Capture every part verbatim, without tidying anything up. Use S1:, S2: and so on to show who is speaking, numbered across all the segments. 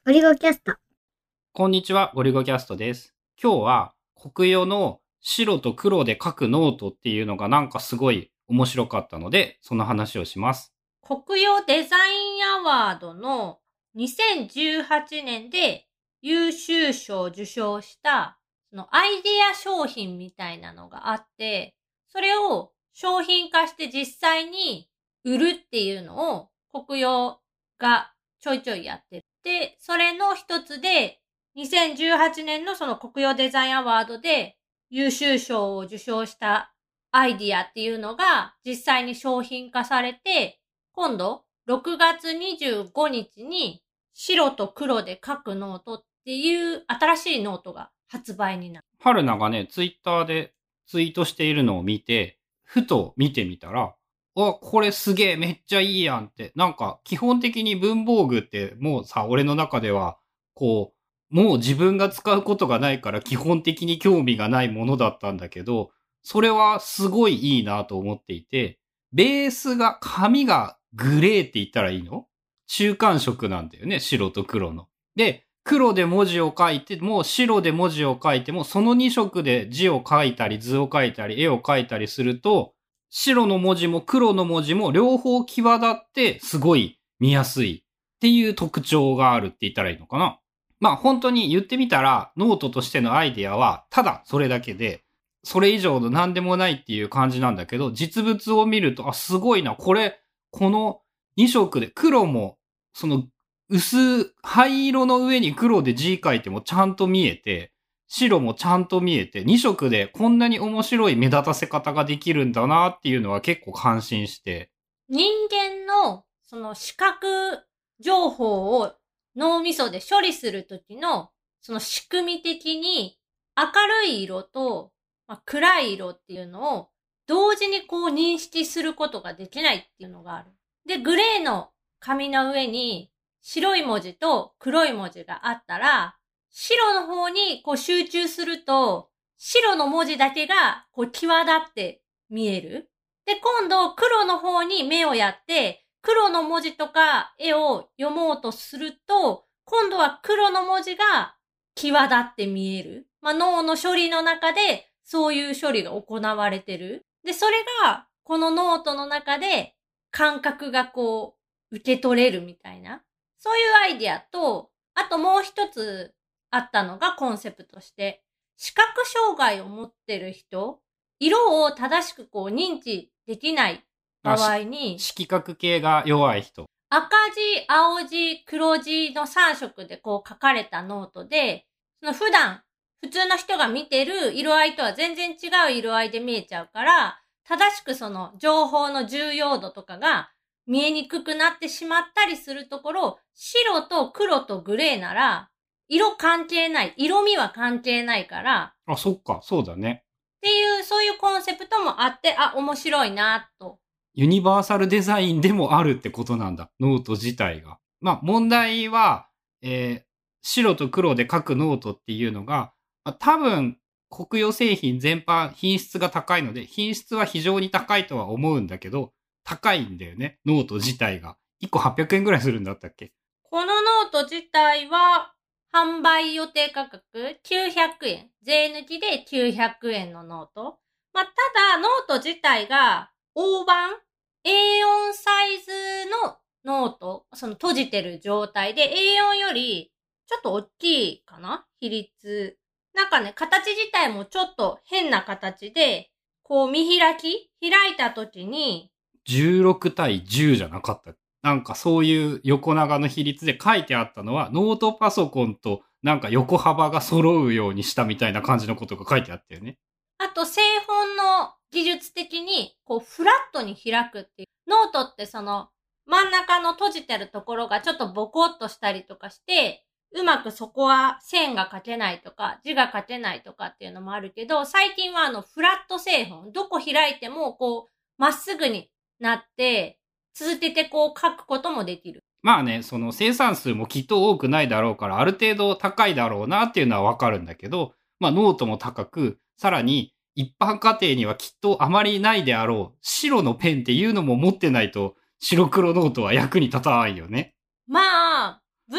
S1: ゴリゴキャスト。
S2: こんにちは、ゴリゴキャストです。今日は国用の白と黒で書くノートっていうのがなんかすごい面白かったので、その話をします。
S3: 国用デザインアワードのにせんじゅうはちねんで優秀賞を受賞したそのアイデア商品みたいなのがあって、それを商品化して実際に売るっていうのを国用がちょいちょいやってる。で、それの一つでにせんじゅうはちねんのその国用デザインアワードで優秀賞を受賞したアイディアっていうのが実際に商品化されて、今度ろくがつにじゅうごにちに白と黒で書くノートっていう新しいノートが発売になる。
S2: 春菜がね、ツイッターでツイートしているのを見て、ふと見てみたら、あ、これすげえめっちゃいいやんって、なんか基本的に文房具ってもうさ、俺の中では、こう、もう自分が使うことがないから基本的に興味がないものだったんだけど、それはすごいいいなと思っていて、ベースが、紙がグレーって言ったらいいの？中間色なんだよね、白と黒の。で、黒で文字を書いても、白で文字を書いても、そのに色で字を書いたり、図を書いたり、絵を描いたりすると、白の文字も黒の文字も両方際立ってすごい見やすいっていう特徴があるって言ったらいいのかな。まあ本当に言ってみたらノートとしてのアイデアはただそれだけで、それ以上の何でもないっていう感じなんだけど、実物を見ると、あ、すごいな、これ、このに色で黒もその薄灰色の上に黒で字書いてもちゃんと見えて、白もちゃんと見えて、に色でこんなに面白い目立たせ方ができるんだなっていうのは結構感心して。
S3: 人間のその視覚情報を脳みそで処理するときのその仕組み的に明るい色と、まあ、暗い色っていうのを同時にこう認識することができないっていうのがある。で、グレーの紙の上に白い文字と黒い文字があったら、白の方にこう集中すると、白の文字だけがこう際立って見える。で、今度黒の方に目をやって、黒の文字とか絵を読もうとすると、今度は黒の文字が際立って見える。まあ、脳の処理の中でそういう処理が行われてる。で、それがこのノートの中で感覚がこう受け取れるみたいな。そういうアイディアと、あともう一つあったのがコンセプトとして、視覚障害を持ってる人、色を正しくこう認知できない場合に、
S2: 色覚系が弱い人。
S3: 赤字、青字、黒字のさん色でこう書かれたノートで、その普段、普通の人が見てる色合いとは全然違う色合いで見えちゃうから、正しくその情報の重要度とかが見えにくくなってしまったりするところ、白と黒とグレーなら、色関係ない、色味は関係ないから。
S2: あ、そっか、そうだね。
S3: っていう、そういうコンセプトもあって、あ、面白いなと。
S2: ユニバーサルデザインでもあるってことなんだ、ノート自体が。まあ問題は、えー、白と黒で書くノートっていうのが、まあ、多分国用製品全般品質が高いので、品質は非常に高いとは思うんだけど、高いんだよね、ノート自体が。いっこはっぴゃくえんぐらいするんだったっけ？
S3: このノート自体は、販売予定価格きゅうひゃくえん。税抜きできゅうひゃくえんのノート。まあ、ただ、ノート自体が大判 エーよん サイズのノート、その閉じてる状態で エーよん よりちょっと大きいかな？比率。なんかね、形自体もちょっと変な形で、こう見開き開いた時に、
S2: じゅうろくたいじゅうじゃなかった。なんかそういう横長の比率で書いてあったのは、ノートパソコンとなんか横幅が揃うようにしたみたいな感じのことが書いてあったよね。
S3: あと製本の技術的にこうフラットに開くっていう。ノートってその真ん中の閉じてるところがちょっとボコッとしたりとかして、うまくそこは線が書けないとか字が書けないとかっていうのもあるけど、最近はあのフラット製本、どこ開いてもこうまっすぐになって続けてこう書くこともできる。
S2: まあね、その生産数もきっと多くないだろうから、ある程度高いだろうなっていうのはわかるんだけど、まあノートも高く、さらに一般家庭にはきっとあまりないであろう白のペンっていうのも持ってないと白黒ノートは役に立たないよね。
S3: まあ、文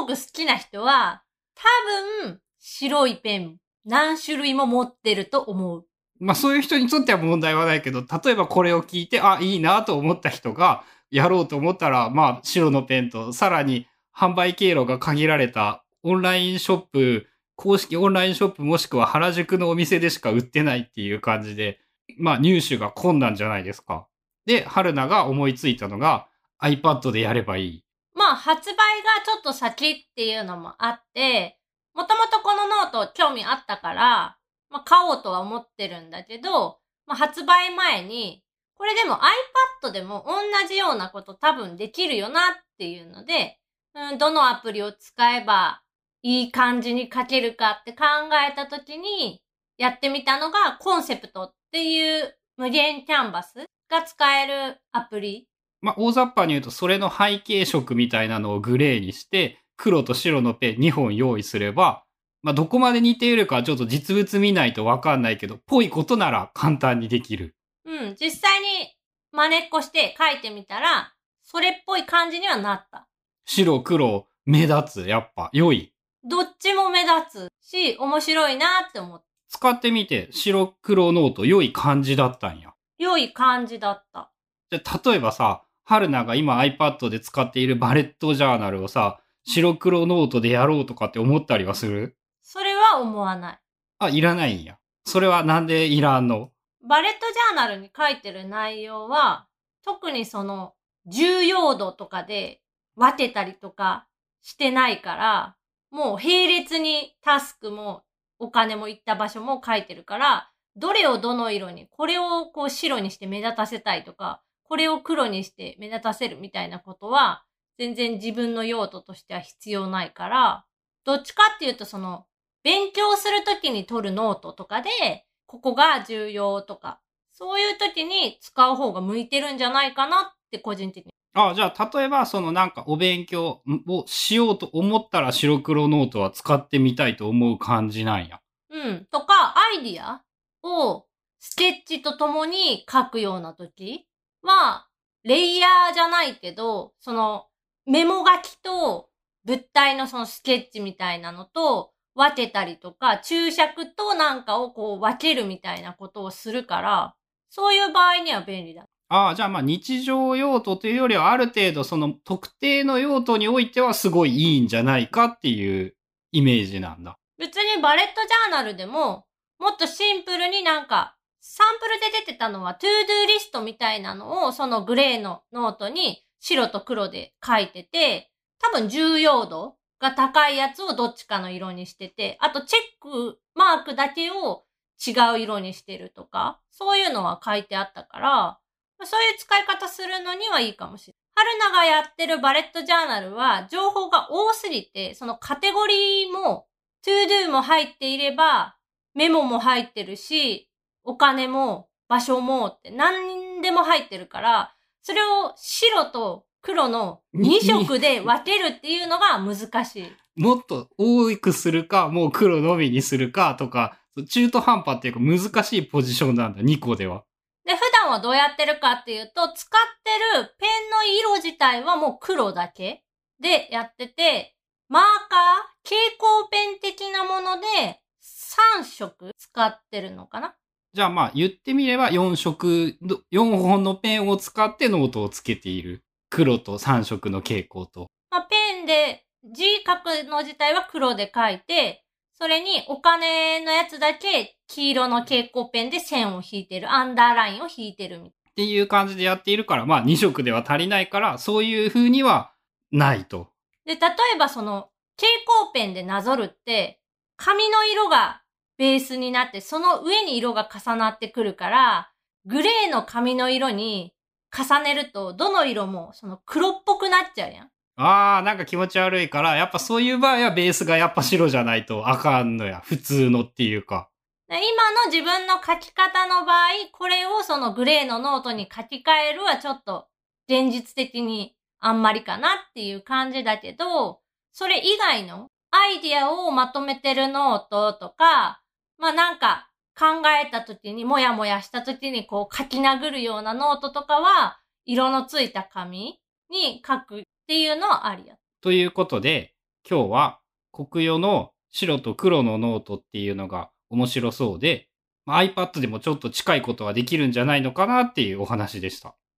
S3: ーグ好きな人は、多分、白いペン何種類も持ってると思う。
S2: まあそういう人にとっては問題はないけど、例えばこれを聞いて、あ、いいなと思った人が、やろうと思ったら、まあ白のペンと、さらに販売経路が限られたオンラインショップ、公式オンラインショップもしくは原宿のお店でしか売ってないっていう感じで、まあ入手が困難じゃないですか。で、春菜が思いついたのが iPad でやればいい。
S3: まあ、発売がちょっと先っていうのもあって、もともとこのノート興味あったから、まあ買おうとは思ってるんだけど、まあ発売前に、これでも iPad でも同じようなこと多分できるよなっていうので、うん、どのアプリを使えばいい感じに書けるかって考えたときに、やってみたのがコンセプトっていう無限キャンバスが使えるアプリ。
S2: まあ大雑把に言うとそれの背景色みたいなのをグレーにして、黒と白のペンにほん用意すれば、まあどこまで似ているかちょっと実物見ないとわかんないけど、ぽいことなら簡単にできる。
S3: うん、実際に真似っこして書いてみたら、それっぽい感じにはなった。
S2: 白黒目立つ、やっぱ良い。
S3: どっちも目立つし、面白いなって思った。
S2: 使ってみて白黒ノート良い感じだったんや。
S3: 良い感じだった。
S2: じゃあ例えばさ、春菜が今 iPad で使っているバレットジャーナルをさ、白黒ノートでやろうとかって思ったりはする？
S3: それは思わない。
S2: あ、いらないんや。それはなんでいらんの？
S3: バレットジャーナルに書いてる内容は、特にその重要度とかで分けたりとかしてないから、もう並列にタスクもお金も行った場所も書いてるから、どれをどの色に、これをこう白にして目立たせたいとか、これを黒にして目立たせるみたいなことは、全然自分の用途としては必要ないから、どっちかっていうとその、勉強するときに取るノートとかで、ここが重要とか、そういうときに使う方が向いてるんじゃないかなって個人的に。
S2: あ、じゃあ例えばそのなんかお勉強をしようと思ったら白黒ノートは使ってみたいと思う感じなんや。
S3: うん。とか、アイディアをスケッチとともに書くようなときは、レイヤーじゃないけど、そのメモ書きと物体のそのスケッチみたいなのと分けたりとか、注釈となんかをこう分けるみたいなことをするから、そういう場合には便利だ。
S2: ああ、じゃあまあ日常用途というよりはある程度その特定の用途においてはすごいいいんじゃないかっていうイメージなんだ。
S3: 別にバレットジャーナルでも、もっとシンプルになんか、サンプルで出てたのはトゥードゥーリストみたいなのをそのグレーのノートに白と黒で書いてて、多分重要度が高いやつをどっちかの色にしてて、あとチェックマークだけを違う色にしてるとか、そういうのは書いてあったから、そういう使い方するのにはいいかもしれない。春菜がやってるバレットジャーナルは情報が多すぎて、そのカテゴリーもトゥードゥも入っていれば、メモも入ってるし、お金も場所もって何でも入ってるから、それを白と黒のに色で分けるっていうのが難しい。
S2: もっと多くするか、もう黒のみにするかとか、中途半端っていうか難しいポジションなんだ、にこでは。
S3: で、普段はどうやってるかっていうと、使ってるペンの色自体はもう黒だけでやってて、マーカー、蛍光ペン的なものでさん色使ってるのかな？
S2: じゃあまあ言ってみればよん色、よんほんのペンを使ってノートをつけている。黒とさん色の蛍光と。
S3: まあ、ペンで字書くの自体は黒で書いて、それにお金のやつだけ黄色の蛍光ペンで線を引いてる、アンダーラインを引いてるみたい。
S2: っていう感じでやっているから、まあに色では足りないから、そういう風にはないと。
S3: で、例えばその蛍光ペンでなぞるって、紙の色がベースになって、その上に色が重なってくるから、グレーの紙の色に重ねると、どの色もその黒っぽくなっちゃうやん。
S2: あー、なんか気持ち悪いから、やっぱそういう場合はベースがやっぱ白じゃないとあかんのや。普通のっていうか。
S3: 今の自分の書き方の場合、これをそのグレーのノートに書き換えるはちょっと現実的にあんまりかなっていう感じだけど、それ以外のアイディアをまとめてるノートとか、まあなんか考えた時にもやもやした時にこう書き殴るようなノートとかは、色のついた紙に書くっていうのはありや。
S2: ということで、 今日は国用の白と黒のノートっていうのが面白そうで、まあ iPad でもちょっと近いことはできるんじゃないのかなっていうお話でした。